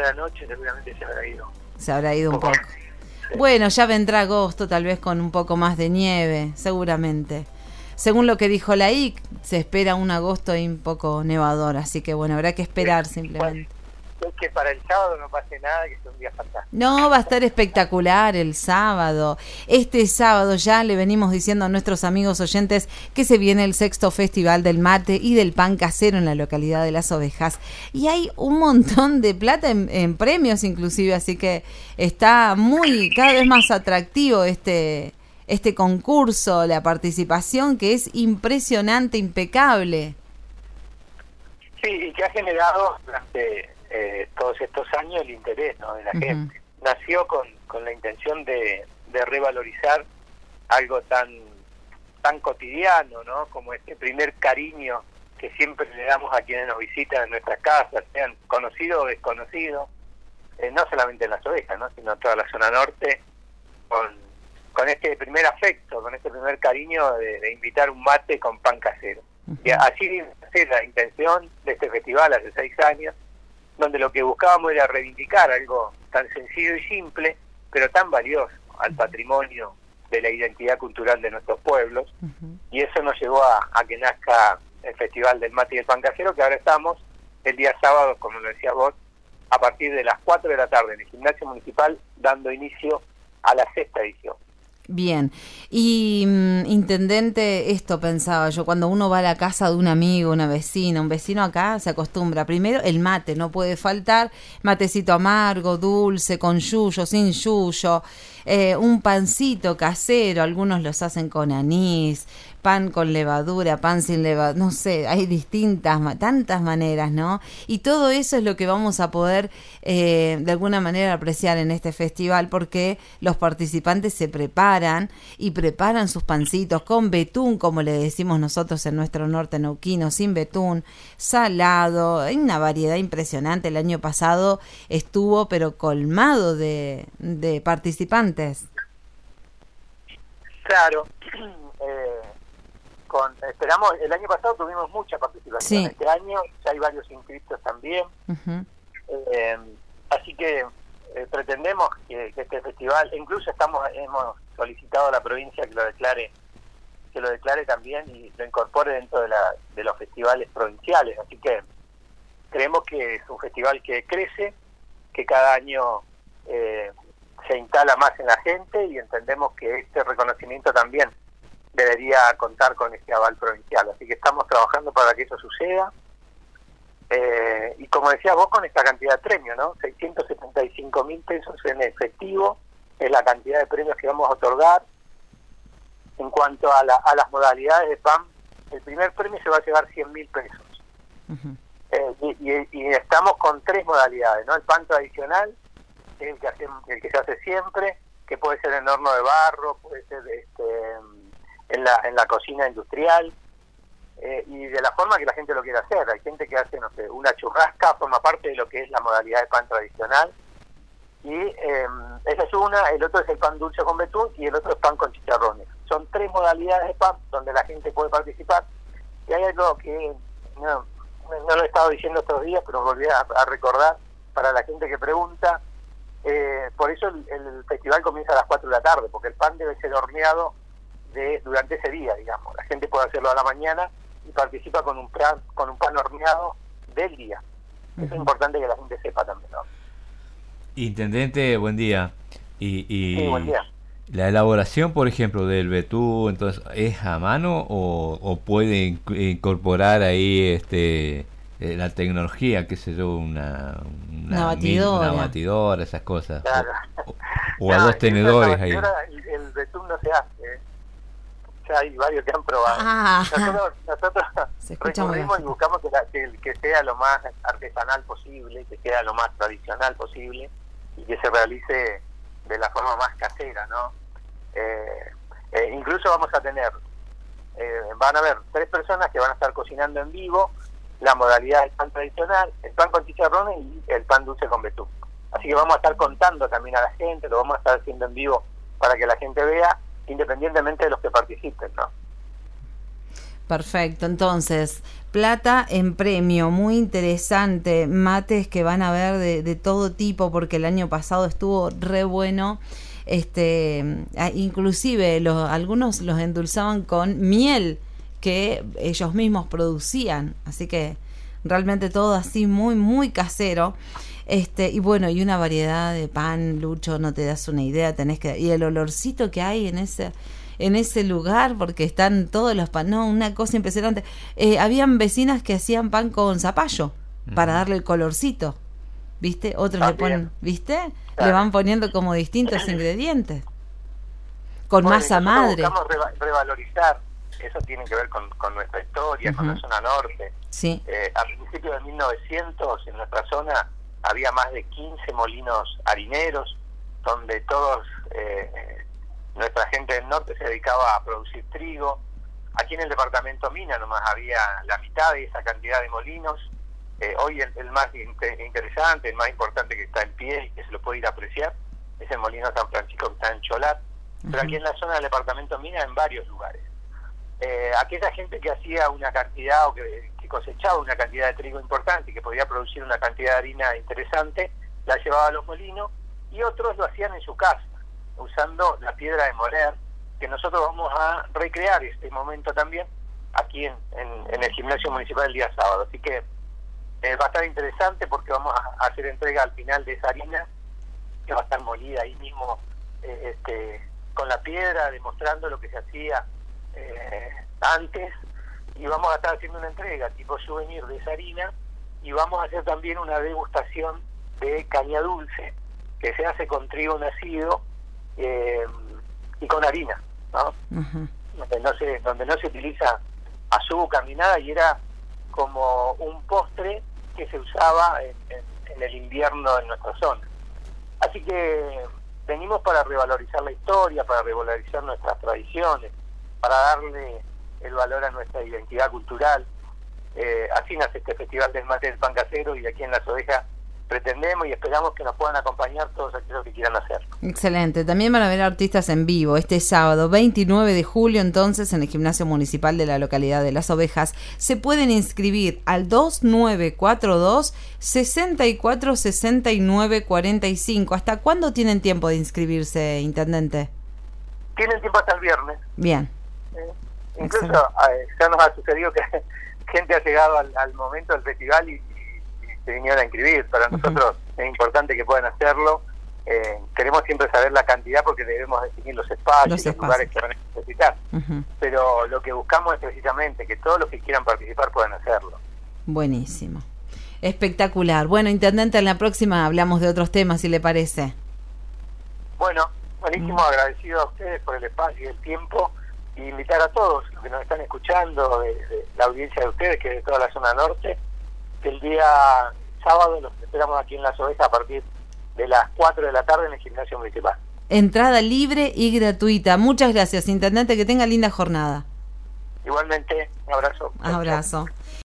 la noche seguramente se habrá ido. Se habrá ido un poco. Sí. Bueno, ya vendrá agosto, tal vez con un poco más de nieve, seguramente. Según lo que dijo la IC, se espera un agosto ahí un poco nevador, así que bueno, habrá que esperar simplemente. Es que para el sábado no pase nada, que es un día fantástico. No, va a estar espectacular el sábado. Este sábado ya le venimos diciendo a nuestros amigos oyentes que se viene el 6º Festival del Mate y del Pan Casero en la localidad de Las Ovejas. Y hay un montón de plata en premios inclusive, así que está cada vez más atractivo este concurso, la participación que es impresionante, impecable. Sí, y que ha generado durante todos estos años el interés, ¿no?, de la gente. Nació con la intención de revalorizar algo tan cotidiano, ¿no?, como este primer cariño que siempre le damos a quienes nos visitan en nuestras casas, sean conocidos o desconocidos, no solamente en Las Ovejas, ¿no?, sino en toda la zona norte, con este primer afecto, con este primer cariño de invitar un mate con pan casero. Y así es la intención de este festival hace 6 años, donde lo que buscábamos era reivindicar algo tan sencillo y simple, pero tan valioso al patrimonio de la identidad cultural de nuestros pueblos, y eso nos llevó a que nazca el Festival del Mate y el Pan Casero, que ahora estamos el día sábado, como lo decías vos, a partir de las 4 de la tarde en el Gimnasio Municipal, dando inicio a la 6ª edición. Bien, y intendente, esto pensaba yo, cuando uno va a la casa de un amigo, una vecina, un vecino acá se acostumbra, primero el mate, no puede faltar, matecito amargo, dulce, con yuyo, sin yuyo, un pancito casero, algunos los hacen con anís, pan con levadura, pan sin levadura, no sé, hay tantas maneras, ¿no? Y todo eso es lo que vamos a poder de alguna manera apreciar en este festival, porque los participantes se preparan sus pancitos con betún, como le decimos nosotros en nuestro norte neuquino, sin betún, salado, hay una variedad impresionante. El año pasado estuvo pero colmado de participantes. Claro. Esperamos, el año pasado tuvimos mucha participación, sí. Este año ya hay varios inscritos también, así que pretendemos que este festival, incluso hemos solicitado a la provincia que lo declare también y lo incorpore dentro de los festivales provinciales, así que creemos que es un festival que crece, que cada año se instala más en la gente, y entendemos que este reconocimiento también debería contar con este aval provincial, así que estamos trabajando para que eso suceda, y como decías vos, con esta cantidad de premios, ¿no? 675.000 pesos en efectivo es la cantidad de premios que vamos a otorgar. En cuanto a las modalidades de PAN, el primer premio se va a llevar 100.000 pesos, y estamos con 3 modalidades, ¿no? El pan tradicional, que es el que se hace siempre, que puede ser en horno de barro, puede ser en la cocina industrial, y de la forma que la gente lo quiera hacer. Hay gente que hace, no sé, una churrasca, forma parte de lo que es la modalidad de pan tradicional, y esa es una. El otro es el pan dulce con betún, y el otro es pan con chicharrones. Son 3 modalidades de pan donde la gente puede participar, y hay algo que no lo he estado diciendo estos días, pero volví a recordar para la gente que pregunta. Por eso el festival comienza a las 4 de la tarde, porque el pan debe ser horneado durante ese día, digamos. La gente puede hacerlo a la mañana y participa con un pan horneado del día. Eso es importante que la gente sepa también, ¿no? Intendente, buen día. Sí, buen día. La elaboración, por ejemplo, del betún, entonces, ¿es a mano o puede incorporar ahí la tecnología, qué sé yo, una batidora, esas cosas? Claro. O a 2 tenedores ahí. El betún no se hace. Ya hay varios que han probado. Nosotros recurrimos y buscamos que sea lo más artesanal posible, que sea lo más tradicional posible, y que se realice de la forma más casera, ¿no? Incluso vamos a tener, van a haber 3 personas que van a estar cocinando en vivo la modalidad del pan tradicional, el pan con chicharrones y el pan dulce con betún. Así que vamos a estar contando también a la gente, lo vamos a estar haciendo en vivo para que la gente vea, independientemente de los que participen, ¿no? Perfecto, entonces, plata en premio, muy interesante, mates que van a ver de todo tipo, porque el año pasado estuvo re bueno. Inclusive algunos los endulzaban con miel que ellos mismos producían, así que realmente todo así muy muy casero. Y bueno, y una variedad de pan, Lucho, no te das una idea, y el olorcito que hay en ese lugar, porque están todos los pan, no, una cosa impresionante. Habían vecinas que hacían pan con zapallo para darle el colorcito, ¿viste? Otros le ponen, ¿viste? Claro. Le van poniendo como distintos ingredientes. Con masa madre. Buscamos revalorizar, eso tiene que ver con nuestra historia, con la zona norte. Sí. A principios de 1900 en nuestra zona había más de 15 molinos harineros, donde todos nuestra gente del norte se dedicaba a producir trigo. Aquí en el departamento Mina nomás había la mitad de esa cantidad de molinos. Hoy el más interesante, el más importante que está en pie y que se lo puede ir a apreciar, es el molino San Francisco que está en Cholat. Pero aquí en la zona del departamento Mina, en varios lugares. Aquella gente que hacía una cantidad o que cosechaba una cantidad de trigo importante y que podía producir una cantidad de harina interesante, la llevaba a los molinos, y otros lo hacían en su casa, usando la piedra de moler, que nosotros vamos a recrear este momento también aquí en el gimnasio municipal el día sábado. Así que va a estar interesante porque vamos a hacer entrega al final de esa harina, que va a estar molida ahí mismo con la piedra, demostrando lo que se hacía antes, y vamos a estar haciendo una entrega tipo souvenir de esa harina, y vamos a hacer también una degustación de caña dulce que se hace con trigo nacido y con harina, ¿no? Donde no se utiliza azúcar ni nada, y era como un postre que se usaba en el invierno en nuestra zona. Así que venimos para revalorizar la historia, para revalorizar nuestras tradiciones, para darle el valor a nuestra identidad cultural. Así nace este Festival del Mate del Pan Casero, y aquí en Las Ovejas pretendemos y esperamos que nos puedan acompañar todos aquellos que quieran hacerlo. Excelente. También van a ver artistas en vivo este sábado 29 de julio, entonces, en el Gimnasio Municipal de la localidad de Las Ovejas. Se pueden inscribir al 2942 64 69 45. ¿Hasta cuándo tienen tiempo de inscribirse, intendente? Tienen tiempo hasta el viernes. Bien. Incluso ya nos ha sucedido que gente ha llegado al momento del festival y se vinieron a inscribir. Para nosotros es importante que puedan hacerlo. Queremos siempre saber la cantidad porque debemos definir los espacios, los lugares que van a necesitar. Pero lo que buscamos es precisamente que todos los que quieran participar puedan hacerlo. Buenísimo. Espectacular. Bueno, intendente, en la próxima hablamos de otros temas, si le parece. Bueno, buenísimo. Agradecido a ustedes por el espacio y el tiempo, y invitar a todos los que nos están escuchando, de la audiencia de ustedes, que es de toda la zona norte, que el día sábado los esperamos aquí en Las Ovejas a partir de las 4 de la tarde en el gimnasio municipal. Entrada libre y gratuita. Muchas gracias, intendente, que tenga linda jornada. Igualmente, un abrazo. Abrazo.